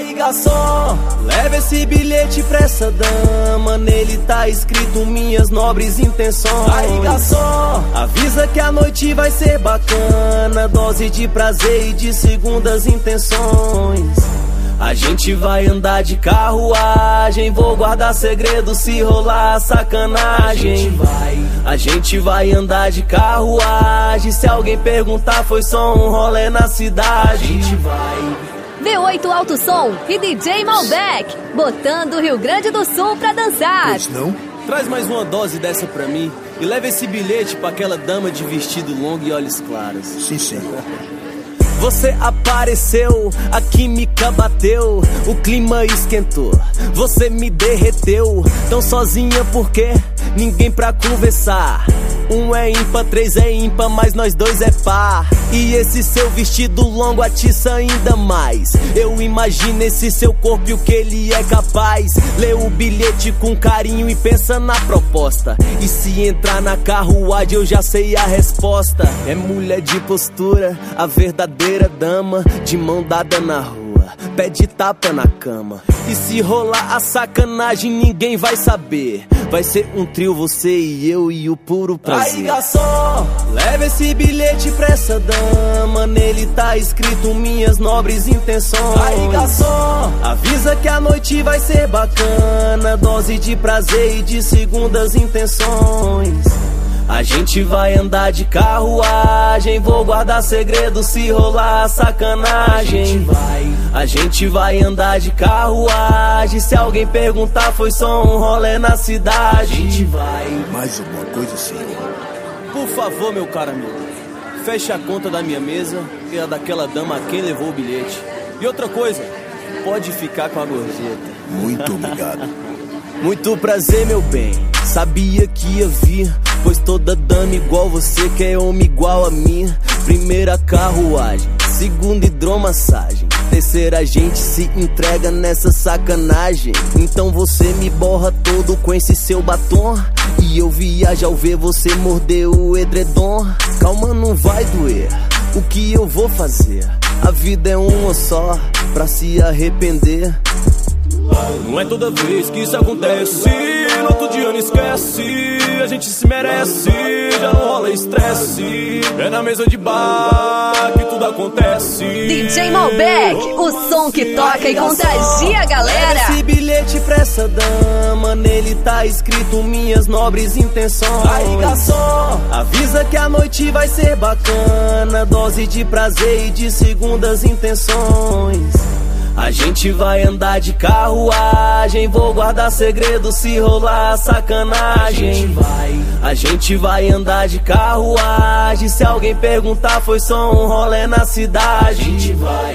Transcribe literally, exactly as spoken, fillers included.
Aí garçom, leva esse bilhete pra essa dama, nele tá escrito minhas nobres intenções. Aí garçom, avisa que a noite vai ser bacana, dose de prazer e de segundas intenções. A gente vai andar de carruagem, vou guardar segredo se rolar sacanagem. A gente vai, a gente vai andar de carruagem, se alguém perguntar foi só um rolê na cidade. A gente vai. V oito Alto Som e D J Malbec, botando o Rio Grande do Sul pra dançar. Pois não? Traz mais uma dose dessa pra mim e leva esse bilhete pra aquela dama de vestido longo e olhos claros. Sim, sim. Você apareceu, a química bateu, o clima esquentou, você me derreteu. Tão sozinha porque ninguém pra conversar. Um é ímpar, três é ímpar, mas nós dois é par. E esse seu vestido longo atiça ainda mais. Eu imagino esse seu corpo e o que ele é capaz. Lê o bilhete com carinho e pensa na proposta. E se entrar na carruagem eu já sei a resposta. É mulher de postura, a verdadeira dama, de mão dada na rua, pede tapa na cama. E se rolar a sacanagem ninguém vai saber. Vai ser um trio, você e eu e o puro prazer. Aí garçom, leva esse bilhete pra essa dama, nele tá escrito minhas nobres intenções. Aí garçom, avisa que a noite vai ser bacana, dose de prazer e de segundas intenções. A gente vai andar de carruagem, vou guardar segredo se rolar sacanagem. A gente vai, a gente vai andar de carruagem, se alguém perguntar foi só um rolê na cidade. A gente vai. Mais alguma coisa, senhor? Por favor, meu caro amigo, feche a conta da minha mesa e a daquela dama a quem levou o bilhete. E outra coisa, pode ficar com a gorjeta. Muito obrigado. Muito prazer, meu bem, sabia que ia vir, pois toda dama igual você quer homem igual a mim. Primeira carruagem, segunda hidromassagem, terceira a gente se entrega nessa sacanagem. Então você me borra todo com esse seu batom, e eu viajo ao ver você morder o edredom. Calma, não vai doer, o que eu vou fazer? A vida é uma só, pra se arrepender. Não é toda vez que isso acontece, no outro dia não esquece, a gente se merece, já não rola estresse, é na mesa de bar que tudo acontece. D J Malbec, o som que toca e contagia a galera. Leva esse bilhete pra essa dama, nele tá escrito minhas nobres intenções. Aí garçom, avisa que a noite vai ser bacana, dose de prazer e de segundas intenções. A gente vai andar de carruagem, vou guardar segredo se rolar sacanagem. A gente vai, a gente vai andar de carruagem, se alguém perguntar foi só um rolê na cidade. A gente vai.